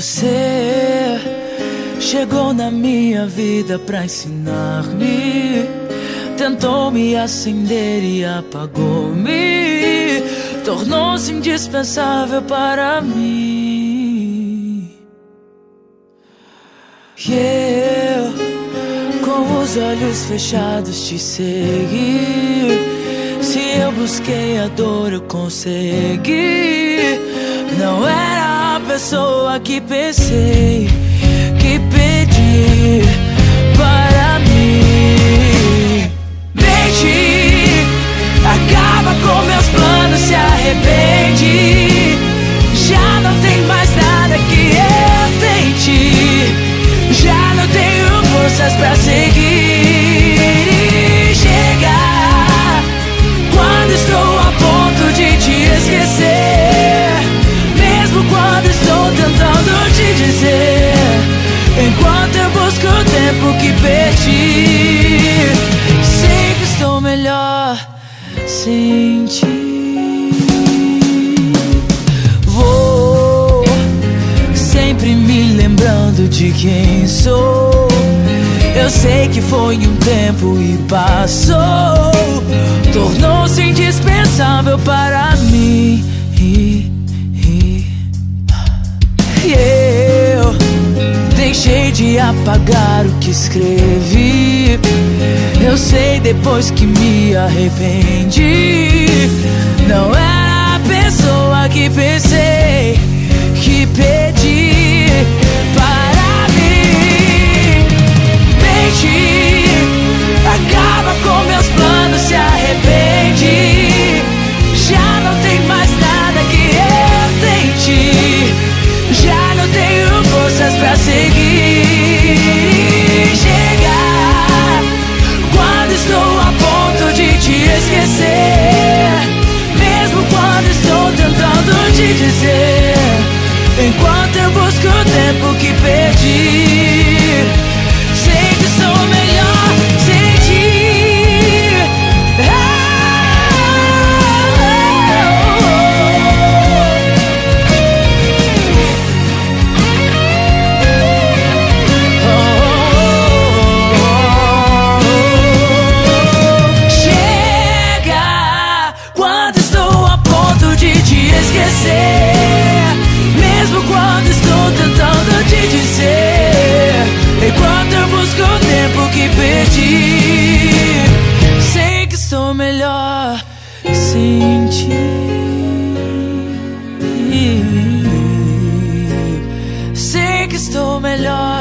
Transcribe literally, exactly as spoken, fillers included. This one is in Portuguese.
Você chegou na minha vida pra ensinar-me, tentou me acender e apagou-me, tornou-se indispensável para mim. E eu, com os olhos fechados, te segui. Se eu busquei a dor, eu consegui. Não era a pessoa que pensei, que pedi para mim. Mente, acaba com meus planos, se arrepende. Já não tem mais nada que eu tente. Já não tenho forças pra seguir. Chega quando estou a ponto de te esquecer, mesmo quando estou tentando te dizer, enquanto eu busco o tempo que perdi. Sei que estou melhor sem ti. Vou sempre me lembrando de quem sou. Eu sei que foi um tempo e passou, tornou-se indispensável para mim. E eu deixei de apagar o que escrevi. Eu sei depois que me arrependi. Não era a pessoa que pensei, que pedi para mim. Mente, acaba com meus planos, se arrepende. Já não tem mais nada que eu tente. Já não tenho forças pra seguir. Chega quando estou a ponto de te esquecer, mesmo quando estou tentando te dizer, enquanto eu busco o tempo que perdi. Sei que sou melhor sem ti. Mesmo quando estou tentando te dizer, enquanto eu busco o tempo que perdi. Sei que sou melhor sem ti. Sei que estou melhor